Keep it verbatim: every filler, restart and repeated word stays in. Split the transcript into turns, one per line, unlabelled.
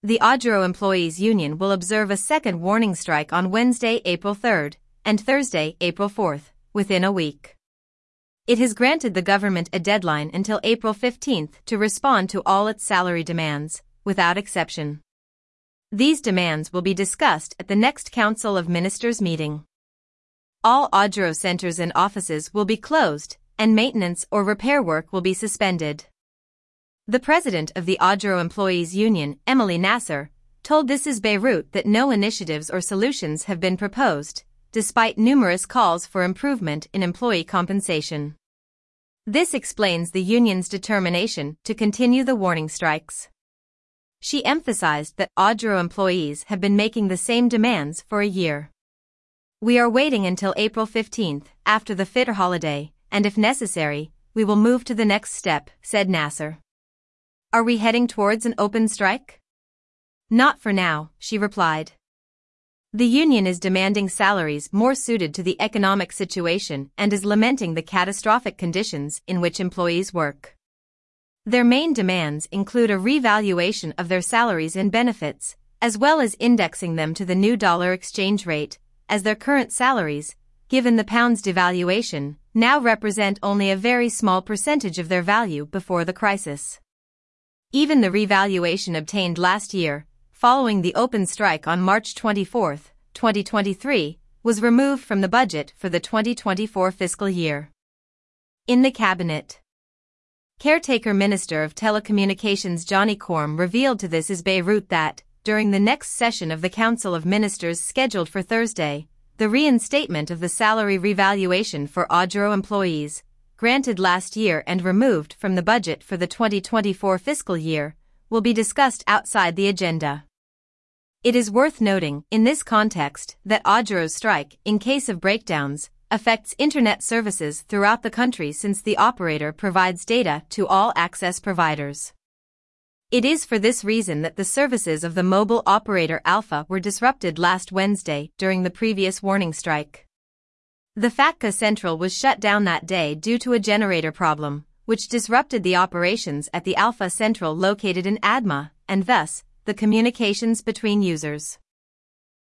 The Adro Employees Union will observe a second warning strike on Wednesday, April third, and Thursday, April fourth, within a week. It has granted the government a deadline until April fifteenth to respond to all its salary demands, without exception. These demands will be discussed at the next Council of Ministers meeting. All Adro centers and offices will be closed, and maintenance or repair work will be suspended. The president of the Adro Employees Union, Emily Nasser, told This Is Beirut that no initiatives or solutions have been proposed, despite numerous calls for improvement in employee compensation. This explains the union's determination to continue the warning strikes. She emphasized that Adro employees have been making the same demands for a year. We are waiting until April fifteenth, after the Fitr holiday, and if necessary, we will move to the next step, said Nasser. Are we heading towards an open strike? Not for now, she replied. The union is demanding salaries more suited to the economic situation and is lamenting the catastrophic conditions in which employees work. Their main demands include a revaluation of their salaries and benefits, as well as indexing them to the new dollar exchange rate, as their current salaries, given the pound's devaluation, now represent only a very small percentage of their value before the crisis. Even the revaluation obtained last year, following the open strike on March twenty-fourth, twenty twenty-three, was removed from the budget for the twenty twenty-four fiscal year. In the cabinet, caretaker Minister of Telecommunications Johnny Corm revealed to This Is Beirut that, during the next session of the Council of Ministers scheduled for Thursday, the reinstatement of the salary revaluation for Adro employees, granted last year and removed from the budget for the twenty twenty-four fiscal year, will be discussed outside the agenda. It is worth noting, in this context, that Adro's strike, in case of breakdowns, affects internet services throughout the country since the operator provides data to all access providers. It is for this reason that the services of the mobile operator Alpha were disrupted last Wednesday during the previous warning strike. The FATCA Central was shut down that day due to a generator problem, which disrupted the operations at the Alpha Central located in Adma, and thus, the communications between users.